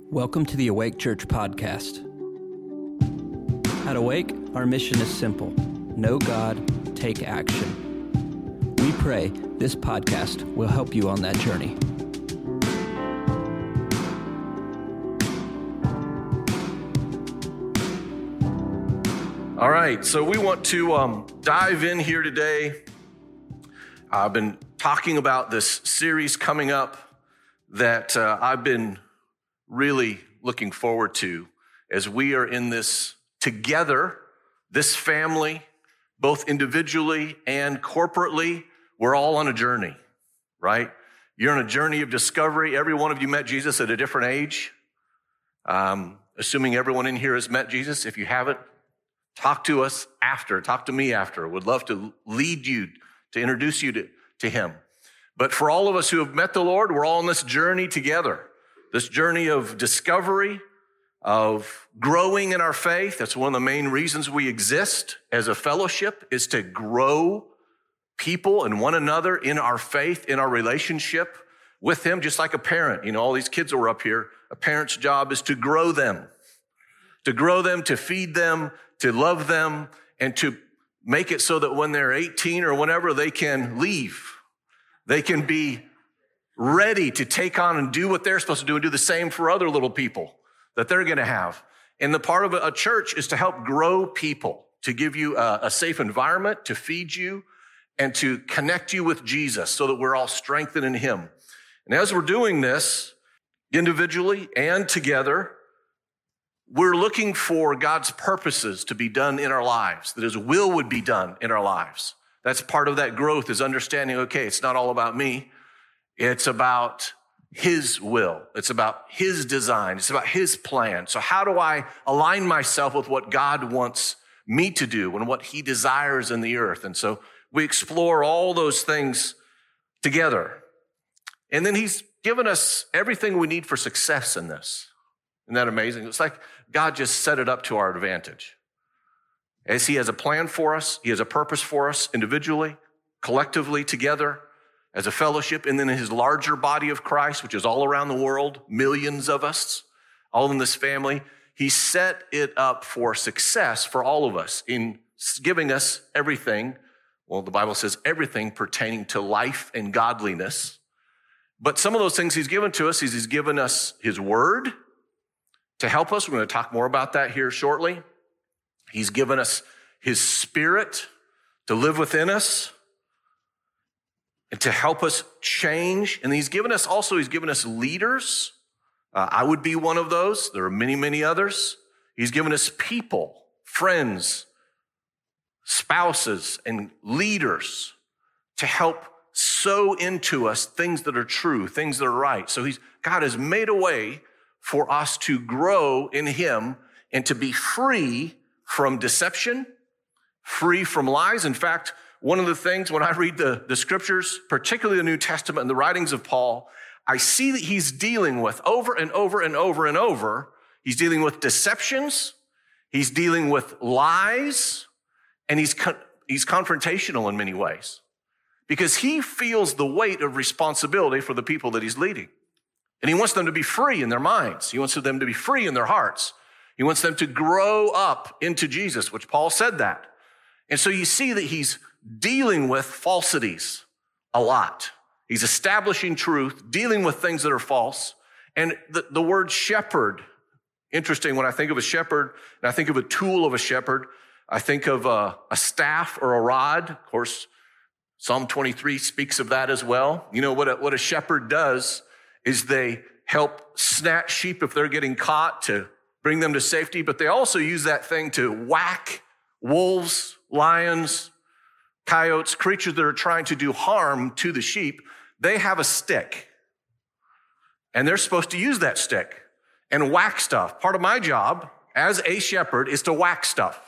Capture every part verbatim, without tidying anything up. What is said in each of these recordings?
Welcome to the Awake Church podcast. At Awake, our mission is simple: know God, take action. We pray this podcast will help you on that journey. All right, so we want to um, dive in here today. I've been talking about this series coming up that uh, I've been really looking forward to as we are in this together, this family, both individually and corporately. We're all on a journey, right? You're on a journey of discovery. Every one of you met Jesus at a different age. Um, assuming everyone in here has met Jesus. If you haven't, talk to us after. Talk to me after. Would love to lead you, to introduce you to, to him. But for all of us who have met the Lord, we're all on this journey together. This journey of discovery, of growing in our faith. That's one of the main reasons we exist as a fellowship, is to grow people and one another in our faith, in our relationship with him, just like a parent. You know, all these kids that were up here, a parent's job is to grow them, to grow them, to feed them, to love them, and to make it so that when they're eighteen or whenever, they can leave. They can be ready to take on and do what they're supposed to do and do the same for other little people that they're going to have. And the part of a church is to help grow people, to give you a, a safe environment, to feed you, and to connect you with Jesus so that we're all strengthened in him. And as we're doing this, individually and together, we're looking for God's purposes to be done in our lives, that his will would be done in our lives. That's part of that growth, is understanding, okay, it's not all about me. It's about his will. It's about his design. It's about his plan. So how do I align myself with what God wants me to do and what he desires in the earth? And so we explore all those things together. And then he's given us everything we need for success in this. Isn't that amazing? It's like God just set it up to our advantage. As he has a plan for us, he has a purpose for us individually, collectively, together, as a fellowship, and then in his larger body of Christ, which is all around the world, millions of us, all in this family. He set it up for success for all of us in giving us everything. Well, the Bible says everything pertaining to life and godliness. But some of those things he's given to us is he's given us his word to help us. We're going to talk more about that here shortly. He's given us his spirit to live within us and to help us change. And he's given us also, he's given us leaders. Uh, I would be one of those. There are many, many others. He's given us people, friends, spouses, and leaders to help sow into us things that are true, things that are right. So he's, God has made a way for us to grow in him and to be free from deception, free from lies. In fact, one of the things when I read the, the scriptures, particularly the New Testament and the writings of Paul, I see that he's dealing with over and over and over and over. He's dealing with deceptions. He's dealing with lies, and he's, con- he's confrontational in many ways because he feels the weight of responsibility for the people that he's leading. And he wants them to be free in their minds. He wants them to be free in their hearts. He wants them to grow up into Jesus, which Paul said that. And so you see that he's dealing with falsities a lot. He's establishing truth, dealing with things that are false. And the, the word shepherd, interesting, when I think of a shepherd, and I think of a tool of a shepherd, I think of a, a staff or a rod. Of course, Psalm twenty-three speaks of that as well. You know, what a, what a shepherd does is they help snatch sheep if they're getting caught to bring them to safety, but they also use that thing to whack wolves, lions, coyotes, creatures that are trying to do harm to the sheep. They have a stick, and they're supposed to use that stick and whack stuff. Part of my job as a shepherd is to whack stuff.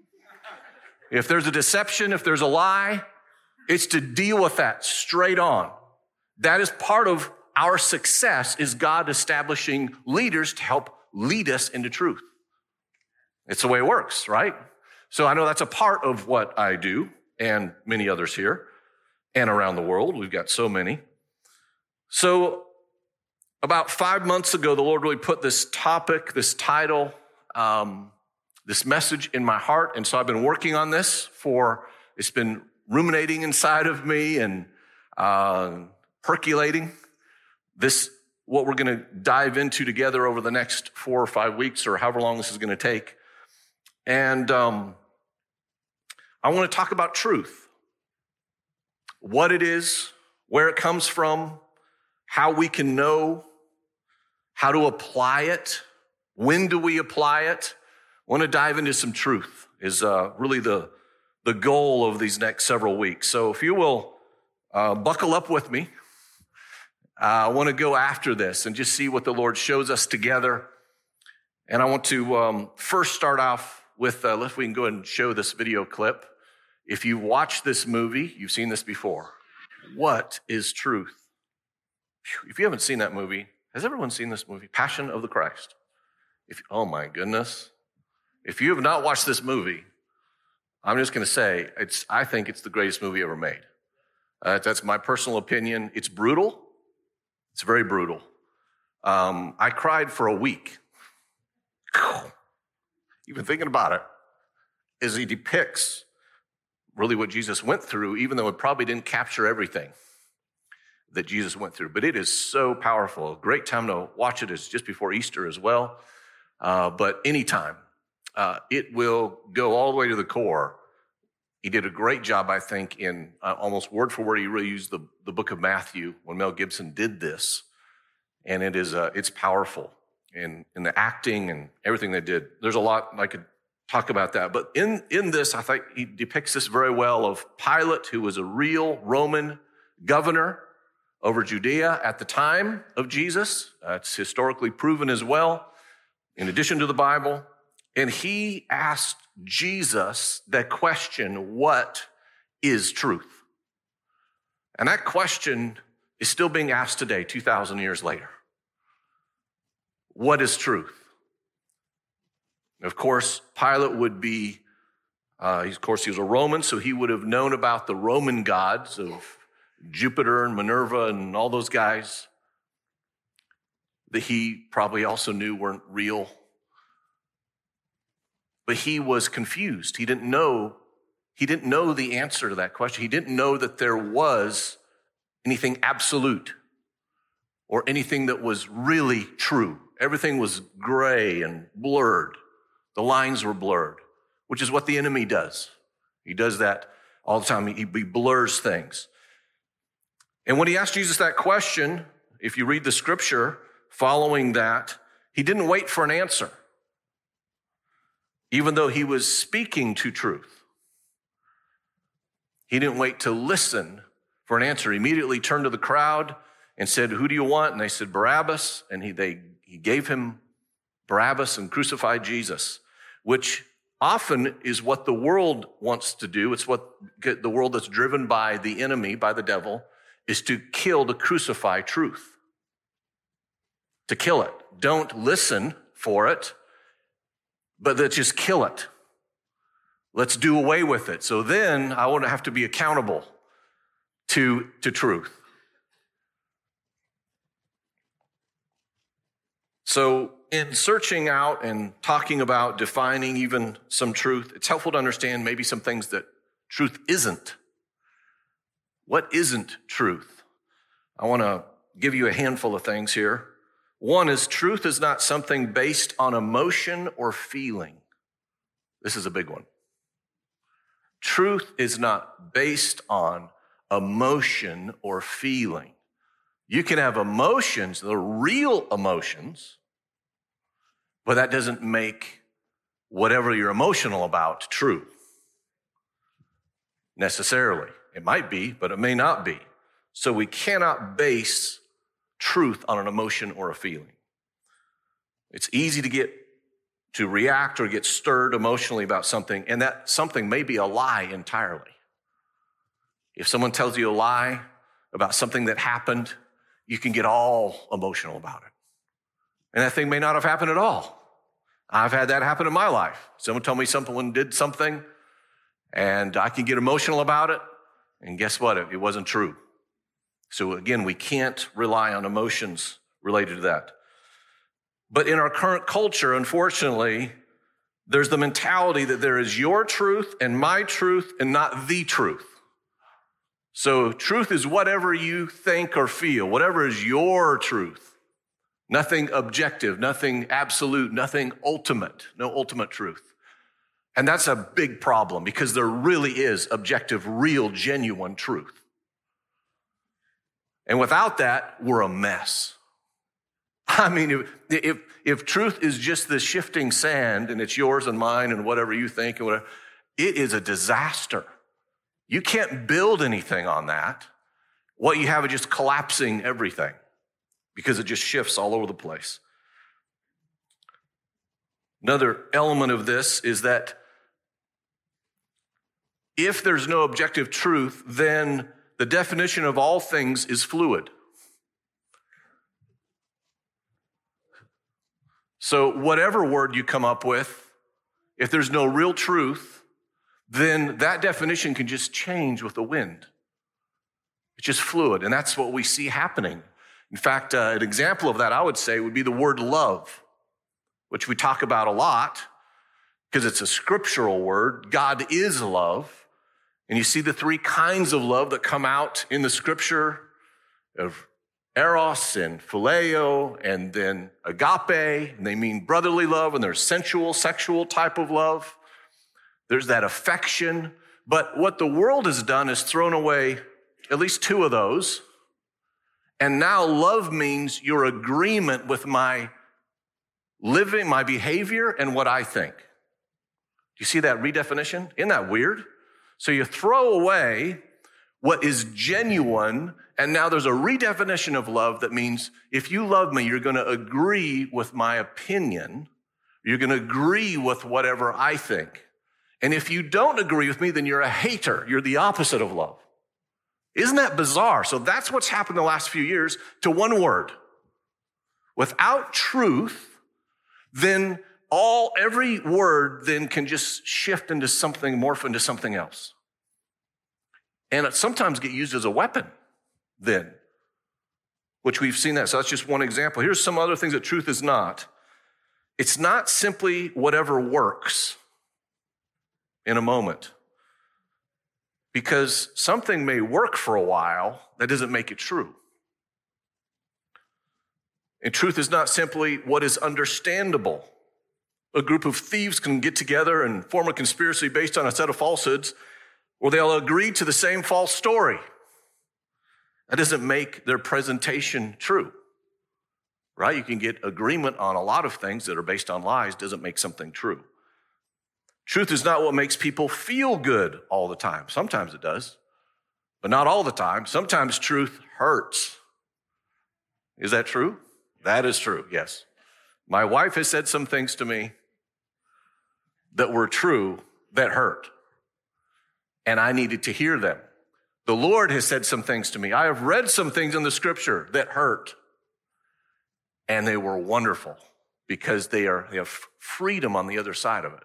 If there's a deception, if there's a lie, it's to deal with that straight on. That is part of our success, is God establishing leaders to help lead us into truth. It's the way it works, right? So I know that's a part of what I do, and many others here and around the world. We've got so many. So About five months ago, the Lord really put this topic, this title, um, this message in my heart. And so I've been working on this for, it's been ruminating inside of me and uh, percolating. This, what we're going to dive into together over the next four or five weeks or however long this is going to take. And um, I want to talk about truth. What it is, where it comes from, how we can know, how to apply it, when do we apply it. I want to dive into some truth is uh, really the, the goal of these next several weeks. So if you will uh, buckle up with me, uh, I want to go after this and just see what the Lord shows us together. And I want to um, first start off with, uh, if we can go ahead and show this video clip. If you watch this movie, you've seen this before. What is truth? If you haven't seen that movie, has everyone seen this movie? Passion of the Christ. If, oh my goodness. If you have not watched this movie, I'm just going to say, it's. I think it's the greatest movie ever made. Uh, that's my personal opinion. It's brutal. It's very brutal. Um, I cried for a week. Even thinking about it, as he depicts really what Jesus went through, even though it probably didn't capture everything that Jesus went through. But it is so powerful. A great time to watch it is just before Easter as well. Uh, but anytime, uh, it will go all the way to the core. He did a great job, I think, in uh, almost word for word. He really used the, the book of Matthew when Mel Gibson did this. And it is uh, it's powerful in, in the acting and everything they did. There's a lot I could talk about that. But in, in this, I think he depicts this very well of Pilate, who was a real Roman governor over Judea at the time of Jesus. Uh, it's historically proven as well, in addition to the Bible. And he asked Jesus that question, what is truth? And that question is still being asked today, two thousand years later. What is truth? Of course, Pilate would be, uh, of course, he was a Roman, so he would have known about the Roman gods of Jupiter and Minerva and all those guys that he probably also knew weren't real. But he was confused. He didn't know, he didn't know the answer to that question. He didn't know that there was anything absolute or anything that was really true. Everything was gray and blurred. The lines were blurred, which is what the enemy does. He does that all the time. He, he blurs things. And when he asked Jesus that question, if you read the scripture following that, he didn't wait for an answer, even though he was speaking to truth. He didn't wait to listen for an answer. He immediately turned to the crowd and said, who do you want? And they said, Barabbas. And he, they, he gave him Barabbas and crucified Jesus, which often is what the world wants to do. It's what the world that's driven by the enemy, by the devil, is to kill, to crucify truth. To kill it. Don't listen for it, but let's just kill it. Let's do away with it. So then I won't have to be accountable to, to truth. So in searching out and talking about defining even some truth, it's helpful to understand maybe some things that truth isn't. What isn't truth? I want to give you a handful of things here. One is truth is not something based on emotion or feeling. This is a big one. Truth is not based on emotion or feeling. You can have emotions, the real emotions, but that doesn't make whatever you're emotional about true necessarily. It might be, but it may not be. So we cannot base truth on an emotion or a feeling. It's easy to get to react or get stirred emotionally about something, and that something may be a lie entirely. If someone tells you a lie about something that happened, you can get all emotional about it. And that thing may not have happened at all. I've had that happen in my life. Someone told me someone did something, and I can get emotional about it, and guess what? It wasn't true. So again, we can't rely on emotions related to that. But in our current culture, unfortunately, there's the mentality that there is your truth and my truth and not the truth. So truth is whatever you think or feel, whatever is your truth. Nothing objective, nothing absolute, nothing ultimate, no ultimate truth. And that's a big problem because there really is objective, real, genuine truth. And without that, we're a mess. I mean, if, if, if truth is just the shifting sand and it's yours and mine and whatever you think and whatever, it is a disaster. You can't build anything on that. What you have is just collapsing everything because it just shifts all over the place. Another element of this is that if there's no objective truth, then the definition of all things is fluid. So whatever word you come up with, if there's no real truth, then that definition can just change with the wind. It's just fluid, and that's what we see happening. In fact, uh, an example of that, I would say, would be the word love, which we talk about a lot because it's a scriptural word. God is love. And you see the three kinds of love that come out in the scripture of eros and phileo and then agape. And they mean brotherly love, and there's sensual, sexual type of love. There's that affection. But what the world has done is thrown away at least two of those. And now love means your agreement with my living, my behavior, and what I think. Do you see that redefinition? Isn't that weird? So you throw away what is genuine, and now there's a redefinition of love that means if you love me, you're going to agree with my opinion. You're going to agree with whatever I think. And if you don't agree with me, then you're a hater. You're the opposite of love. Isn't that bizarre? So that's what's happened the last few years to one word. Without truth, then all, every word then can just shift into something, morph into something else. And it sometimes get used as a weapon then, which we've seen that. So that's just one example. Here's some other things that truth is not. It's not simply whatever works in a moment. Because something may work for a while, that doesn't make it true. And truth is not simply what is understandable. A group of thieves can get together and form a conspiracy based on a set of falsehoods, or they'll agree to the same false story. That doesn't make their presentation true, right? You can get agreement on a lot of things that are based on lies, doesn't make something true. Truth is not what makes people feel good all the time. Sometimes it does, but not all the time. Sometimes truth hurts. Is that true? That is true, yes. My wife has said some things to me that were true that hurt, and I needed to hear them. The Lord has said some things to me. I have read some things in the scripture that hurt, and they were wonderful because they are they have freedom on the other side of it.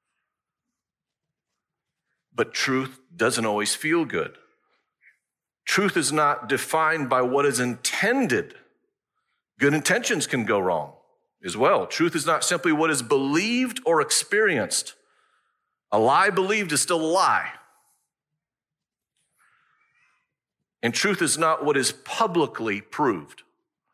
But truth doesn't always feel good. Truth is not defined by what is intended. Good intentions can go wrong as well. Truth is not simply what is believed or experienced. A lie believed is still a lie. And truth is not what is publicly proved.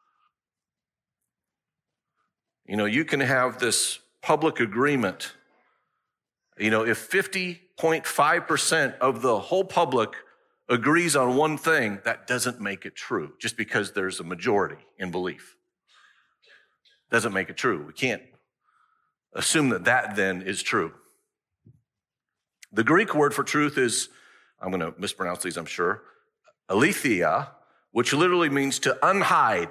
You know, you can have this public agreement. You know, if fifty point five percent of the whole public agrees on one thing, that doesn't make it true just because there's a majority in belief. Doesn't make it true. We can't assume that that then is true. The Greek word for truth is, I'm going to mispronounce these, I'm sure, aletheia, which literally means to unhide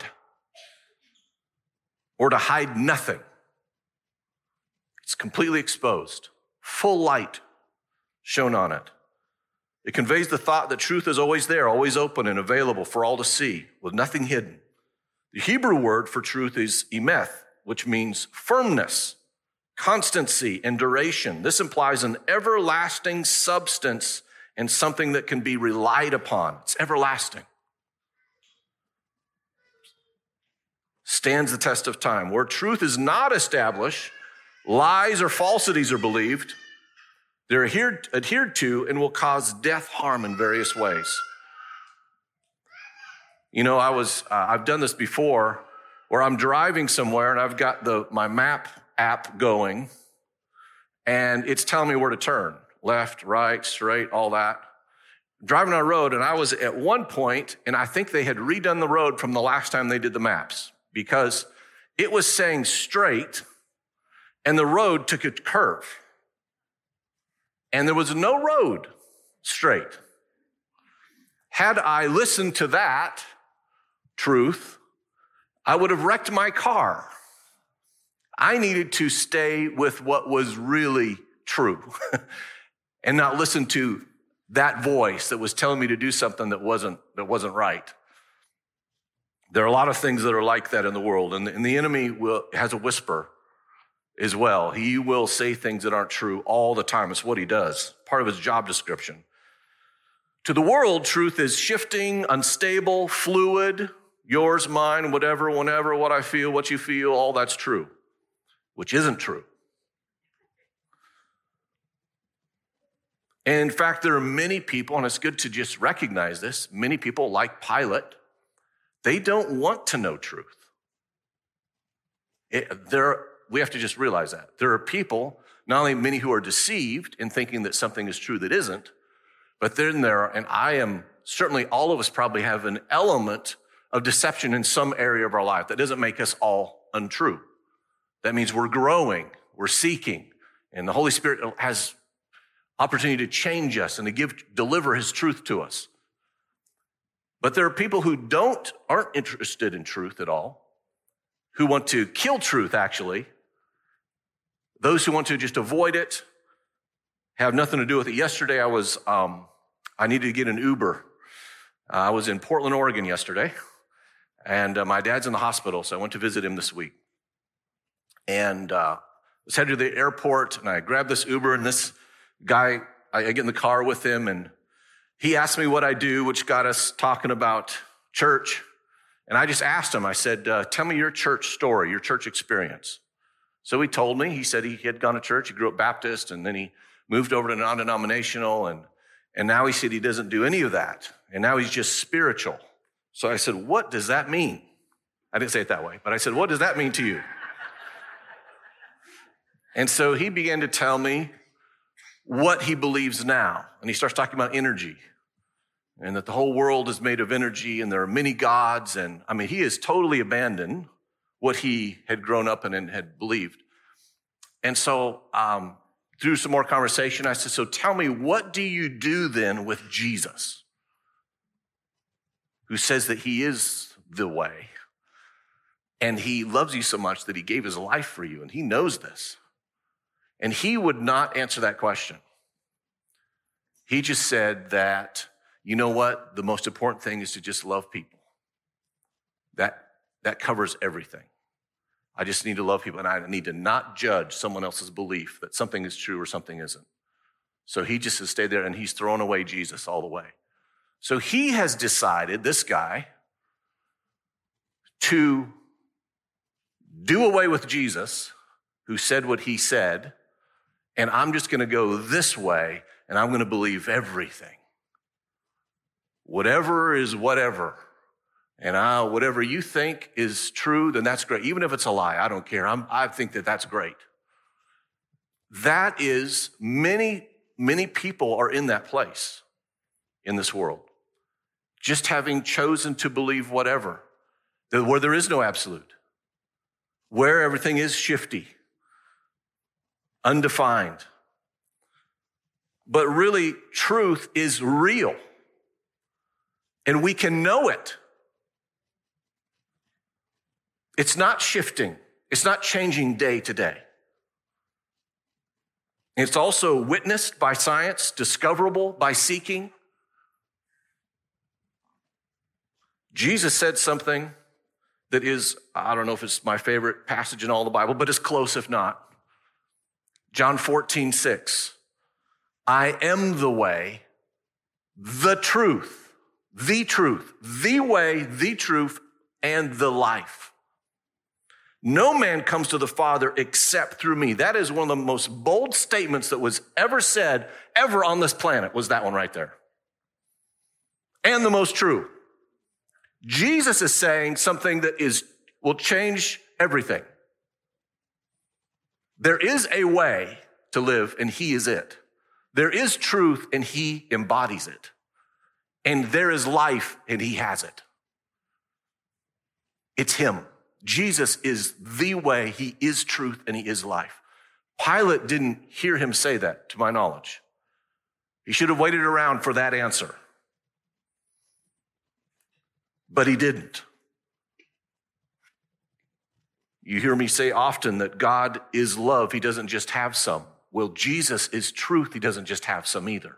or to hide nothing. It's completely exposed, full light shown on it. It conveys the thought that truth is always there, always open and available for all to see, with nothing hidden. The Hebrew word for truth is emeth, which means firmness, constancy, and duration. This implies an everlasting substance and something that can be relied upon. It's everlasting. stands the test of time. Where truth is not established, lies or falsities are believed. They're adhered, adhered to and will cause death, harm in various ways. You know, I was, uh, I've done this before where I'm driving somewhere and I've got the my map app going and it's telling me where to turn, left, right, straight, all that. Driving on a road, and I was at one point, and I think they had redone the road from the last time they did the maps because it was saying straight and the road took a curve. And there was no road straight. Had I listened to that truth, I would have wrecked my car. I needed to stay with what was really true and not listen to that voice that was telling me to do something that wasn't, that wasn't right. There are a lot of things that are like that in the world, and, and the enemy will, has a whisper as well. He will say things that aren't true all the time. It's what he does, part of his job description. To the world, truth is shifting, unstable, fluid, yours, mine, whatever, whenever, what I feel, what you feel, all that's true, which isn't true. And in fact, there are many people, and it's good to just recognize this, many people like Pilate, they don't want to know truth. It, there, we have to just realize that. There are people, not only many who are deceived in thinking that something is true that isn't, but then there are, and I am, certainly all of us probably have an element of deception in some area of our life. That doesn't make us all untrue. That means we're growing, we're seeking, and the Holy Spirit has opportunity to change us and to give, deliver his truth to us. But there are people who don't, aren't interested in truth at all, who want to kill truth, actually. Those who want to just avoid it, have nothing to do with it. Yesterday, I was, um, I needed to get an Uber. Uh, I was in Portland, Oregon yesterday, and uh, my dad's in the hospital, so I went to visit him this week. And uh, I was headed to the airport, and I grabbed this Uber, and this guy, I get in the car with him, and he asked me what I do, which got us talking about church. And I just asked him, I said, uh, tell me your church story, your church experience. So he told me, he said he had gone to church, he grew up Baptist, and then he moved over to non-denominational, and, and now he said he doesn't do any of that, and now he's just spiritual. So I said, what does that mean? I didn't say it that way, but I said, what does that mean to you? And so he began to tell me what he believes now. And he starts talking about energy and that the whole world is made of energy and there are many gods. And I mean, he has totally abandoned what he had grown up in and had believed. And so um, through some more conversation, I said, so tell me, what do you do then with Jesus, who says that he is the way and he loves you so much that he gave his life for you and he knows this? And he would not answer that question. He just said that, you know what? The most important thing is to just love people. That, that covers everything. I just need to love people, and I need to not judge someone else's belief that something is true or something isn't. So he just has stayed there, and he's thrown away Jesus all the way. So he has decided, this guy, to do away with Jesus, who said what he said, and I'm just going to go this way, and I'm going to believe everything. Whatever is whatever. And I, whatever you think is true, then that's great. Even if it's a lie, I don't care. I'm, I think that that's great. That is, many, many people are in that place in this world. Just having chosen to believe whatever, where there is no absolute, where everything is shifty, undefined. But really, truth is real. And we can know it. It's not shifting. It's not changing day to day. It's also witnessed by science, discoverable by seeking. Jesus said something that is, I don't know if it's my favorite passage in all the Bible, but it's close if not. John fourteen, six. I am the way, the truth, the truth, the way, the truth, and the life. No man comes to the Father except through me. That is one of the most bold statements that was ever said, ever on this planet, was that one right there. And the most true. Jesus is saying something that is will change everything. There is a way to live, and he is it. There is truth, and he embodies it. And there is life, and he has it. It's him. Jesus is the way, he is truth, and he is life. Pilate didn't hear him say that, to my knowledge. He should have waited around for that answer. But he didn't. You hear me say often that God is love. He doesn't just have some. Well, Jesus is truth. He doesn't just have some either.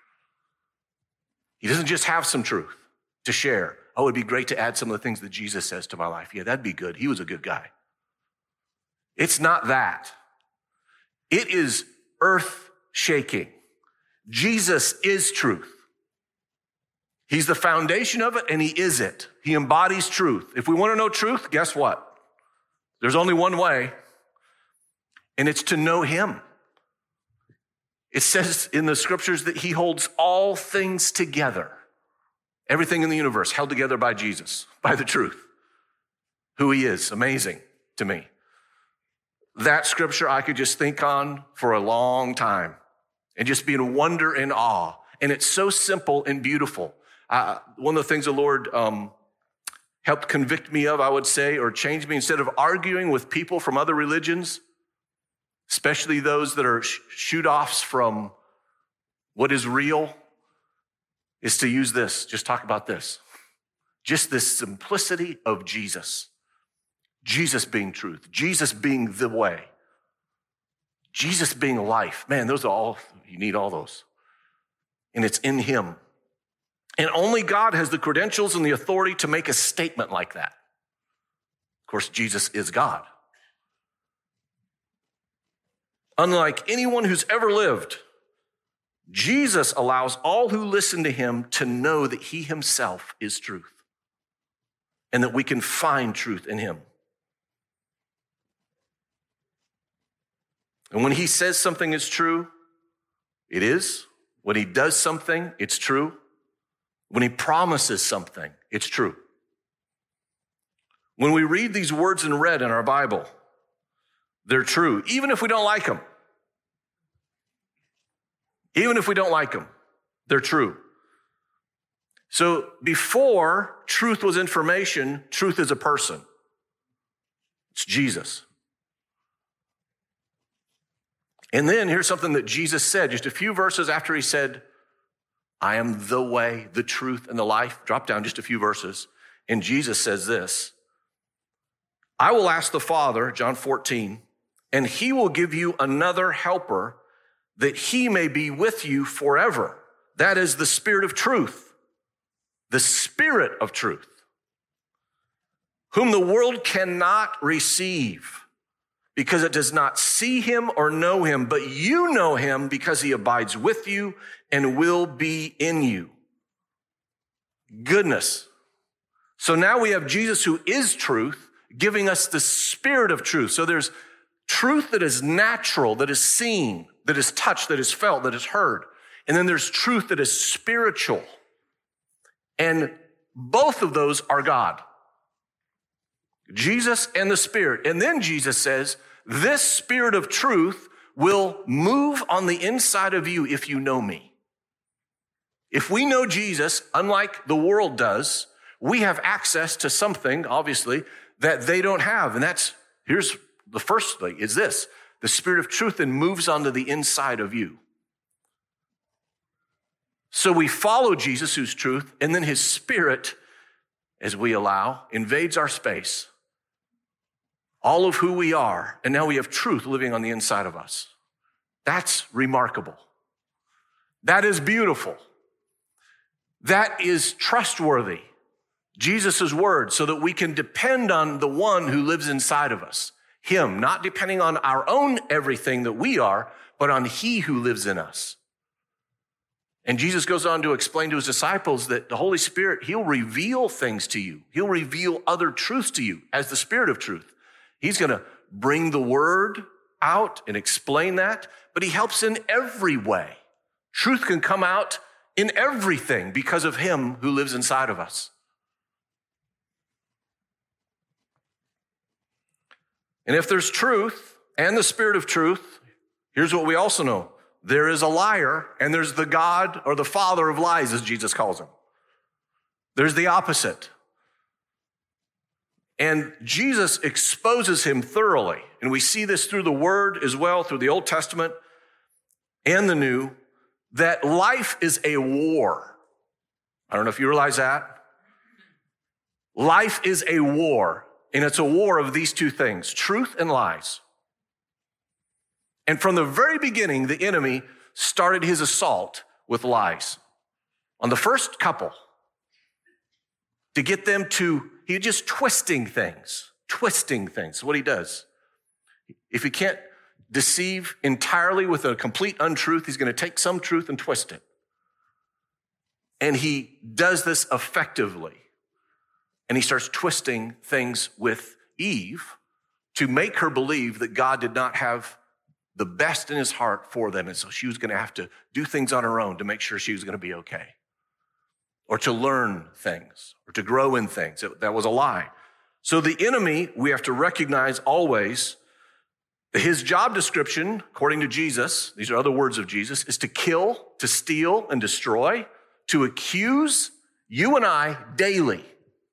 He doesn't just have some truth to share. Oh, it'd be great to add some of the things that Jesus says to my life. Yeah, that'd be good. He was a good guy. It's not that. It is earth-shaking. Jesus is truth. He's the foundation of it, and he is it. He embodies truth. If we want to know truth, guess what? There's only one way, and it's to know him. It says in the scriptures that he holds all things together. Everything in the universe held together by Jesus, by the truth. Who he is, amazing to me. That scripture I could just think on for a long time and just be in wonder and awe. And it's so simple and beautiful. Uh, one of the things the Lord um, helped convict me of, I would say, or change me, instead of arguing with people from other religions, especially those that are sh- shoot-offs from what is real, is to use this, just talk about this. Just this simplicity of Jesus. Jesus being truth. Jesus being the way. Jesus being life. Man, those are all, you need all those. And it's in him. And only God has the credentials and the authority to make a statement like that. Of course, Jesus is God. Unlike anyone who's ever lived, Jesus allows all who listen to him to know that he himself is truth and that we can find truth in him. And when he says something is true, it is. When he does something, it's true. When he promises something, it's true. When we read these words in red in our Bible, they're true, even if we don't like them. Even if we don't like them, they're true. So before truth was information, truth is a person. It's Jesus. And then here's something that Jesus said just a few verses after he said, I am the way, the truth, and the life. Drop down just a few verses. And Jesus says this, I will ask the Father, John fourteen, and he will give you another helper that he may be with you forever. That is the Spirit of truth. The Spirit of truth, whom the world cannot receive because it does not see him or know him, but you know him because he abides with you and will be in you. Goodness. So now we have Jesus who is truth, giving us the Spirit of truth. So there's truth that is natural, that is seen, that is touched, that is felt, that is heard. And then there's truth that is spiritual. And both of those are God. Jesus and the Spirit. And then Jesus says, this Spirit of truth will move on the inside of you if you know me. If we know Jesus, unlike the world does, we have access to something, obviously, that they don't have. And that's, here's the first thing, is this. The Spirit of truth then moves onto the inside of you. So we follow Jesus, who's truth, and then his Spirit, as we allow, invades our space. All of who we are, and now we have truth living on the inside of us. That's remarkable. That is beautiful. That is trustworthy. Jesus' word, so that we can depend on the one who lives inside of us. Him, not depending on our own everything that we are, but on he who lives in us. And Jesus goes on to explain to his disciples that the Holy Spirit, he'll reveal things to you. He'll reveal other truths to you as the Spirit of truth. He's going to bring the word out and explain that, but he helps in every way. Truth can come out in everything because of him who lives inside of us. And if there's truth and the spirit of truth, here's what we also know. There is a liar and there's the God or the father of lies, as Jesus calls him. There's the opposite. And Jesus exposes him thoroughly. And we see this through the word as well, through the Old Testament and the New, that life is a war. I don't know if you realize that. Life is a war, and it's a war of these two things, truth and lies. And from the very beginning, the enemy started his assault with lies. On the first couple, to get them to, he's just twisting things, twisting things, what he does. If he can't deceive entirely with a complete untruth, he's going to take some truth and twist it. And he does this effectively. And he starts twisting things with Eve to make her believe that God did not have the best in his heart for them. And so she was going to have to do things on her own to make sure she was going to be okay. Or to learn things, or to grow in things. That was a lie. So the enemy, we have to recognize always, his job description, according to Jesus, these are other words of Jesus, is to kill, to steal, and destroy, to accuse you and I daily.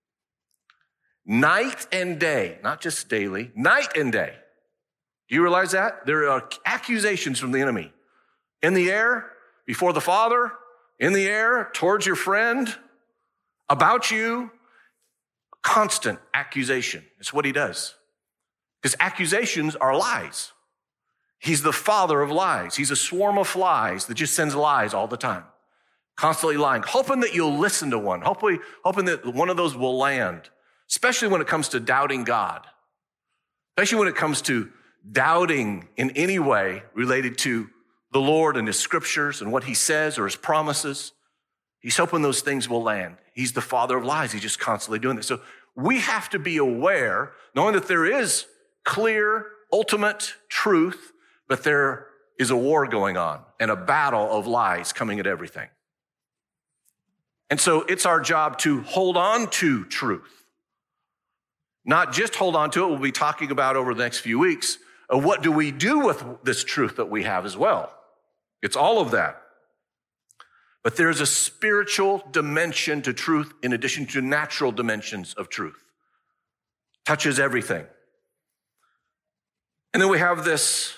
Night and day, not just daily, night and day. Do you realize that? There are accusations from the enemy. In the air, before the Father, in the air, towards your friend, about you, constant accusation. It's what he does. Because accusations are lies. He's the father of lies. He's a swarm of flies that just sends lies all the time. Constantly lying, hoping that you'll listen to one, hopefully, hoping that one of those will land, especially when it comes to doubting God, especially when it comes to doubting in any way related to the Lord and his scriptures and what he says or his promises. He's hoping those things will land. He's the father of lies. He's just constantly doing this. So we have to be aware, knowing that there is clear, ultimate truth, but there is a war going on and a battle of lies coming at everything. And so it's our job to hold on to truth. Not just hold on to it. We'll be talking about over the next few weeks, uh, what do we do with this truth that we have as well? It's all of that. But there's a spiritual dimension to truth in addition to natural dimensions of truth. Touches everything. And then we have this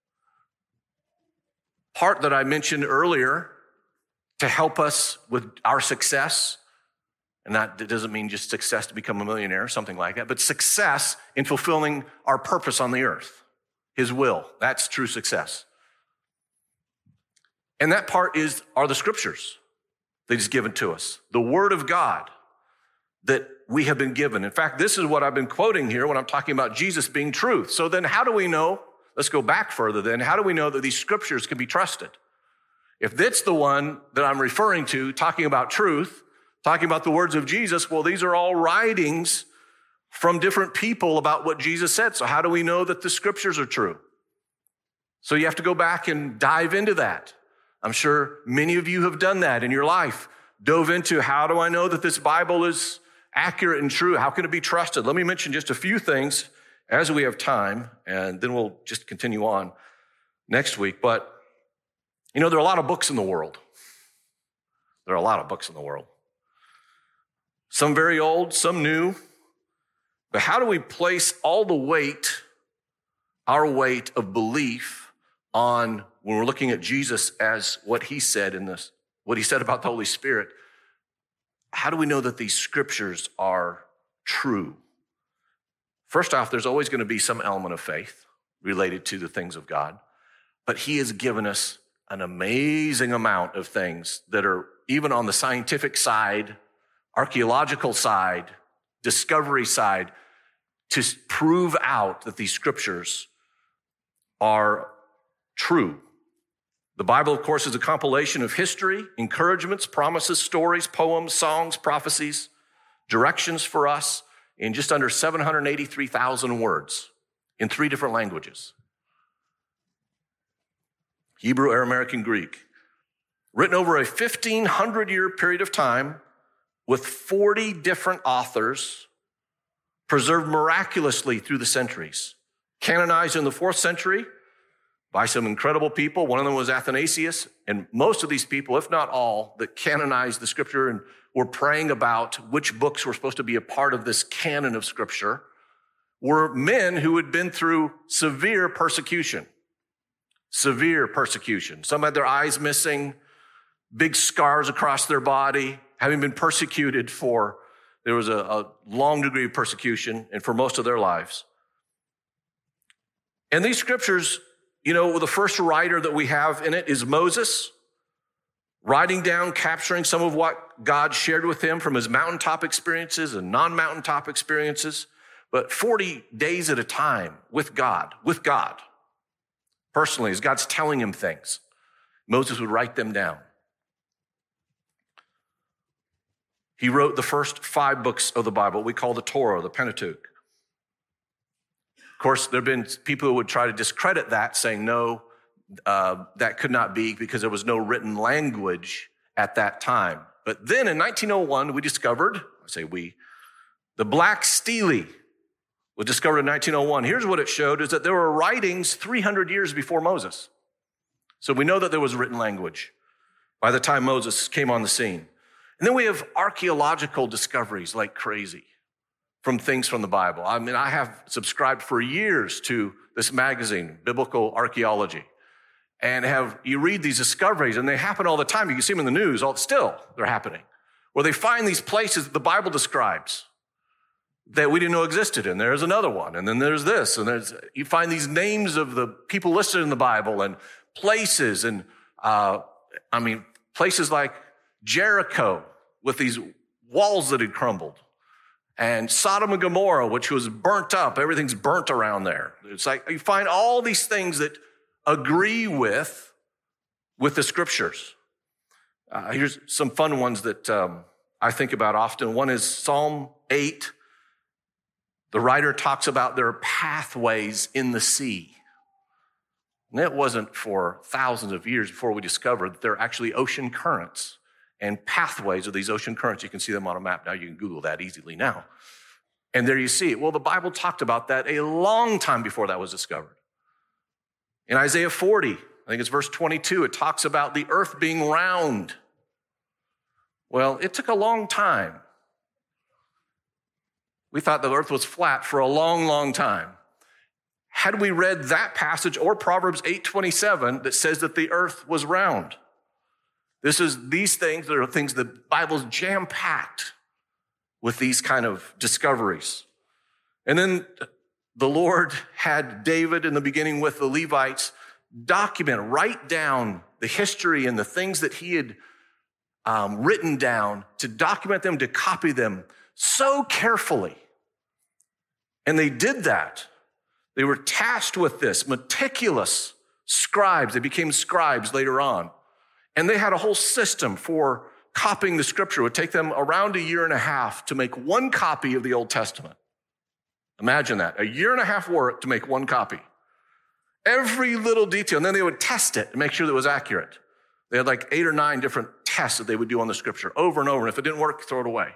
part that I mentioned earlier to help us with our success. And that doesn't mean just success to become a millionaire or something like that, but success in fulfilling our purpose on the earth, his will. That's true success. And that part is are the scriptures that he's given to us, the word of God that we have been given. In fact, this is what I've been quoting here when I'm talking about Jesus being truth. So then how do we know? Let's go back further then. How do we know that these scriptures can be trusted? If that's the one that I'm referring to, talking about truth, talking about the words of Jesus, well, these are all writings from different people about what Jesus said. So how do we know that the scriptures are true? So you have to go back and dive into that. I'm sure many of you have done that in your life, dove into how do I know that this Bible is accurate and true? How can it be trusted? Let me mention just a few things as we have time, and then we'll just continue on next week. But, you know, there are a lot of books in the world. There are a lot of books in the world. Some very old, some new. But how do we place all the weight, our weight of belief on when we're looking at Jesus as what he said in this, what he said about the Holy Spirit? How do we know that these scriptures are true? First off, there's always going to be some element of faith related to the things of God, but he has given us an amazing amount of things that are even on the scientific side, archaeological side, discovery side, to prove out that these scriptures are true. The Bible, of course, is a compilation of history, encouragements, promises, stories, poems, songs, prophecies, directions for us in just under seven hundred eighty-three thousand words. in three different languages. Hebrew, Aramaic, and Greek. Written over a fifteen hundred year period of time with forty different authors, preserved miraculously through the centuries. Canonized in the fourth century by some incredible people. One of them was Athanasius. And most of these people, if not all, that canonized the scripture and were praying about which books were supposed to be a part of this canon of scripture were men who had been through severe persecution. Severe persecution. Some had their eyes missing, big scars across their body, having been persecuted for, there was a, a long degree of persecution and for most of their lives. And these scriptures, you know, the first writer that we have in it is Moses, writing down, capturing some of what God shared with him from his mountaintop experiences and non-mountaintop experiences, but forty days at a time with God, with God. Personally, as God's telling him things, Moses would write them down. He wrote the first five books of the Bible, we call the Torah, the Pentateuch. Of course, there have been people who would try to discredit that, saying, no, uh, that could not be because there was no written language at that time. But then in nineteen oh one, we discovered, I say we, the Black Stele was discovered in nineteen oh one. Here's what it showed, is that there were writings three hundred years before Moses. So we know that there was written language by the time Moses came on the scene. And then we have archaeological discoveries like crazy from things from the Bible. I mean, I have subscribed for years to this magazine, Biblical Archaeology, and have you read these discoveries, and they happen all the time. You can see them in the news. All still, they're happening, where they find these places that the Bible describes that we didn't know existed. And there's another one, and then there's this, and there's you find these names of the people listed in the Bible and places, and uh, I mean places like Jericho with these walls that had crumbled. And Sodom and Gomorrah, which was burnt up. Everything's burnt around there. It's like you find all these things that agree with, with the scriptures. Uh, here's some fun ones that um, I think about often. One is Psalm eight. The writer talks about there are pathways in the sea. And it wasn't for thousands of years before we discovered that there are actually ocean currents and pathways of these ocean currents. You can see them on a map now. You can Google that easily now. And there you see it. Well, the Bible talked about that a long time before that was discovered. In Isaiah forty, I think it's verse twenty-two, it talks about the earth being round. Well, it took a long time. We thought the earth was flat for a long, long time. Had we read that passage or Proverbs eight twenty-seven that says that the earth was round, This is these things that are things the Bible's jam-packed with these kind of discoveries. And then the Lord had David in the beginning with the Levites document, write down the history and the things that he had um, written down, to document them, to copy them so carefully. And they did that. They were tasked with this, meticulous scribes. They became scribes later on. And they had a whole system for copying the scripture. It would take them around a year and a half to make one copy of the Old Testament. Imagine that, a year and a half work to make one copy. Every little detail, and then they would test it to make sure that it was accurate. They had like eight or nine different tests that they would do on the scripture over and over. And if it didn't work, throw it away.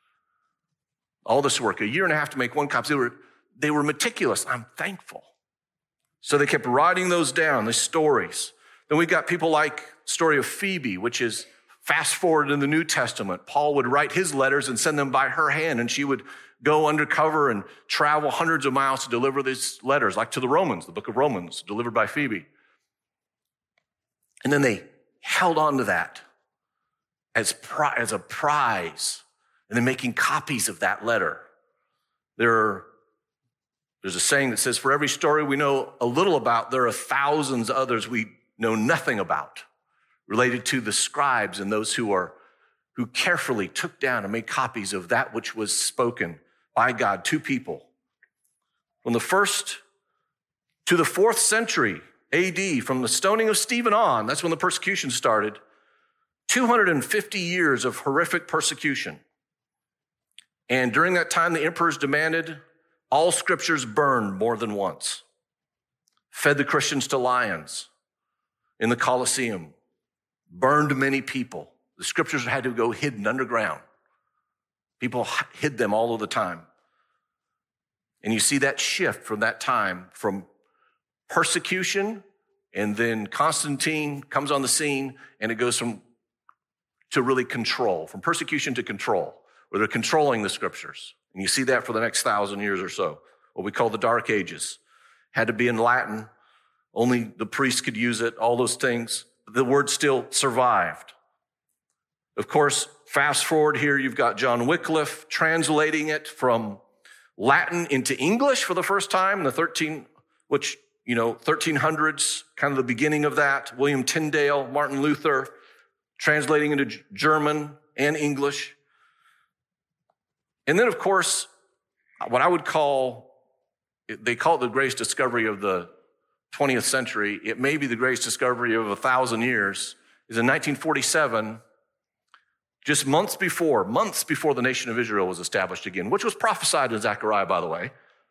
All this work, a year and a half to make one copy. They were, they were meticulous. I'm thankful. So they kept writing those down, these stories. Then we got people like the story of Phoebe, which is fast forward in the New Testament. Paul would write his letters and send them by her hand, and she would go undercover and travel hundreds of miles to deliver these letters, like to the Romans, the book of Romans, delivered by Phoebe. And then they held on to that as, pri- as a prize, and then making copies of that letter. There are, there's a saying that says, for every story we know a little about, there are thousands others we know nothing about, related to the scribes and those who are who carefully took down and made copies of that which was spoken by God to people. From the first to the fourth century A D, from the stoning of Stephen on, that's when the persecution started, two hundred fifty years of horrific persecution. And during that time, the emperors demanded All scriptures burned more than once. Fed the Christians to lions in the Colosseum. Burned many people. The scriptures had to go hidden underground. People hid them all of the time. And you see that shift from that time, from persecution, and then Constantine comes on the scene, and it goes from to really control, from persecution to control, where they're controlling the scriptures. And you see that for the next thousand years or so, what we call the Dark Ages. Had to be in Latin. Only the priests could use it, all those things. The word still survived. Of course, fast forward here, you've got John Wycliffe translating it from Latin into English for the first time in the thirteen, which, you know, thirteen hundreds, kind of the beginning of that. William Tyndale, Martin Luther, translating into German and English. And then, of course, what I would call, they call it the greatest discovery of the twentieth century. It may be the greatest discovery of a thousand years, is in nineteen forty-seven, just months before, months before the nation of Israel was established again, which was prophesied in Zechariah, by the way.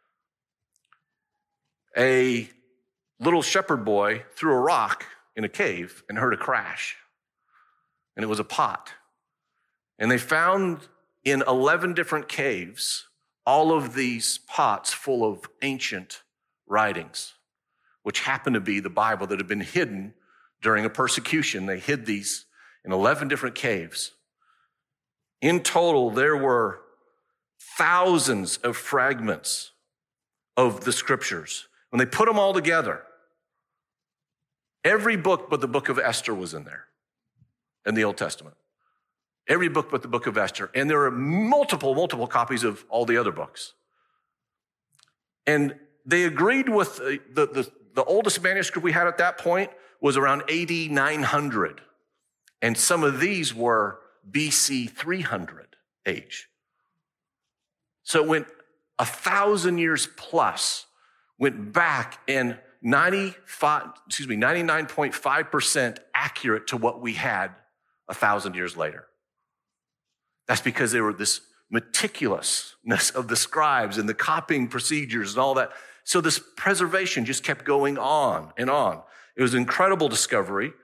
A little shepherd boy threw a rock in a cave and heard a crash. And it was a pot. And they found in eleven different caves all of these pots full of ancient writings, which happened to be the Bible that had been hidden during a persecution. They hid these in eleven different caves. In total, there were thousands of fragments of the scriptures. When they put them all together, every book but the book of Esther was in there in the Old Testament. Every book but the book of Esther. And there are multiple, multiple copies of all the other books. And they agreed with the, the, the, the oldest manuscript we had at that point was around A D nine hundred. And some of these were B C three hundred age. So it went a thousand years plus, went back and ninety-five, excuse me, ninety-nine point five percent accurate to what we had a thousand years later. That's because there were this meticulousness of the scribes and the copying procedures and all that. So this preservation just kept going on and on. It was an incredible discovery.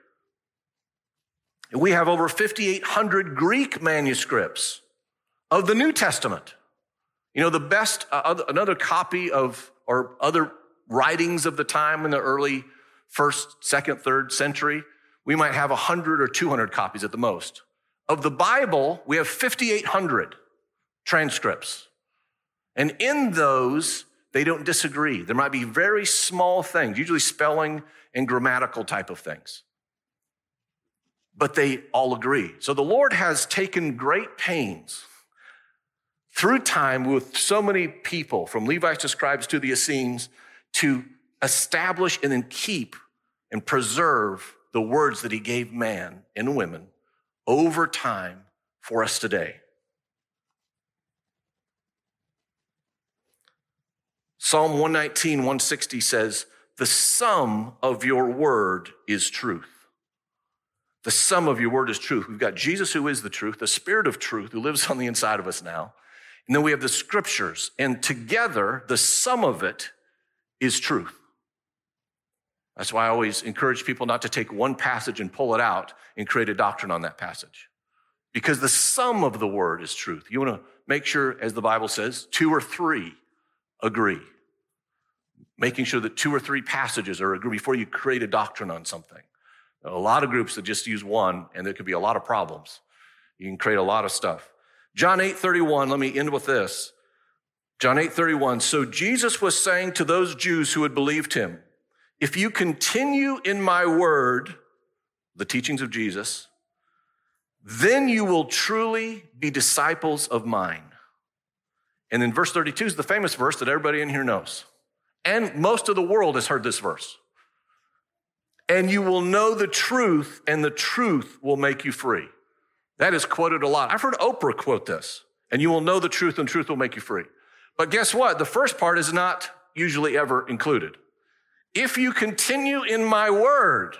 We have over fifty-eight hundred Greek manuscripts of the New Testament. You know, the best, uh, other, another copy of, or other writings of the time in the early first, second, third century, we might have one hundred or two hundred copies at the most. Of the Bible, we have fifty-eight hundred transcripts. And in those, they don't disagree. There might be very small things, usually spelling and grammatical type of things. But they all agree. So the Lord has taken great pains through time with so many people, from Levites to scribes to the Essenes, to establish and then keep and preserve the words that he gave man and women over time for us today. Psalm one nineteen, one sixty says, "The sum of your word is truth." The sum of your word is truth. We've got Jesus, who is the truth, the Spirit of truth, who lives on the inside of us now. And then we have the scriptures. And together, the sum of it is truth. That's why I always encourage people not to take one passage and pull it out and create a doctrine on that passage. Because the sum of the word is truth. You want to make sure, as the Bible says, two or three agree. Making sure that two or three passages are agree before you create a doctrine on something. A lot of groups that just use one, and there could be a lot of problems. You can create a lot of stuff. John eight thirty-one, let me end with this. John eight thirty-one, "So Jesus was saying to those Jews who had believed him, 'If you continue in my word,'" the teachings of Jesus, "'then you will truly be disciples of mine.'" And then verse thirty-two is the famous verse that everybody in here knows. And most of the world has heard this verse. "And you will know the truth, and the truth will make you free." That is quoted a lot. I've heard Oprah quote this. "And you will know the truth, and truth will make you free." But guess what? The first part is not usually ever included. "If you continue in my word,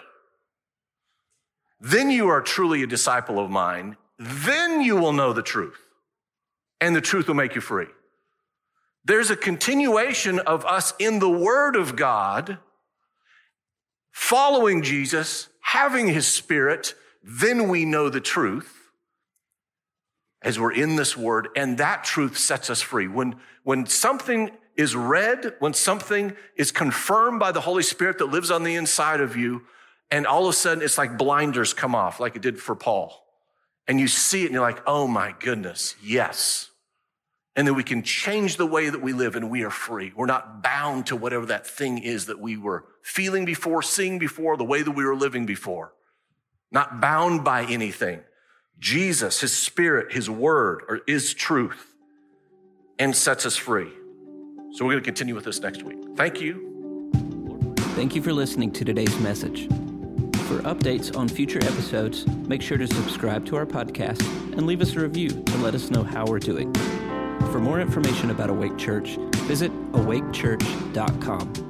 then you are truly a disciple of mine. Then you will know the truth, and the truth will make you free." There's a continuation of us in the Word of God, following Jesus, having his Spirit, then we know the truth as we're in this Word, and that truth sets us free. When, when something is read, when something is confirmed by the Holy Spirit that lives on the inside of you, and all of a sudden it's like blinders come off, like it did for Paul. And you see it and you're like, oh my goodness, yes. And then we can change the way that we live and we are free. We're not bound to whatever that thing is that we were feeling before, seeing before, the way that we were living before. Not bound by anything. Jesus, his Spirit, his Word or is truth and sets us free. So we're going to continue with this next week. Thank you. Thank you for listening to today's message. For updates on future episodes, make sure to subscribe to our podcast and leave us a review to let us know how we're doing. For more information about Awake Church, visit awake church dot com.